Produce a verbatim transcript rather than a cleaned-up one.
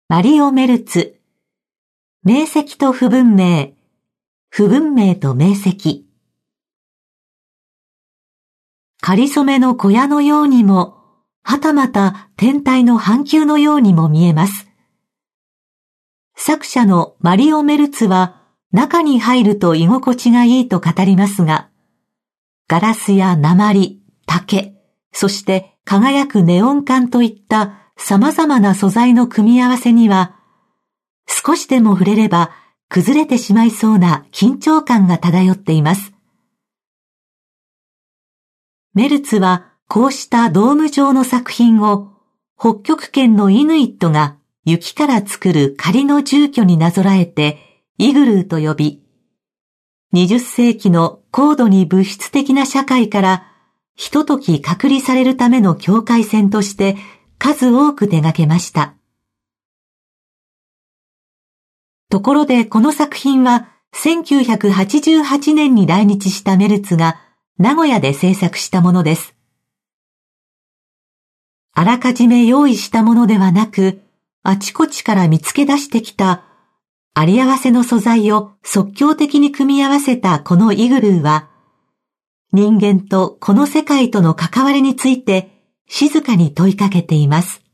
マリオ・メルツ、明晰と不文明、不文明と明晰。仮染めの小屋のようにも、はたまた天体の半球のようにも見えます。作者のマリオ・メルツは、中に入ると居心地がいいと語りますが、ガラスや鉛、竹、そして輝くネオン管といった様々な素材の組み合わせには、少しでも触れれば崩れてしまいそうな緊張感が漂っています。メルツはこうしたドーム状の作品を北極圏のイヌイットが雪から作る仮の住居になぞらえてイグルーと呼び、にじゅっ世紀の高度に物質的な社会からひととき隔離されるための境界線として数多く手掛けました。ところでこの作品はせんきゅうひゃくはちじゅうはちねんに来日したメルツが名古屋で制作したものです。あらかじめ用意したものではなく、あちこちから見つけ出してきたあり合わせの素材を即興的に組み合わせたこのイグルーは、人間とこの世界との関わりについて静かに問いかけています。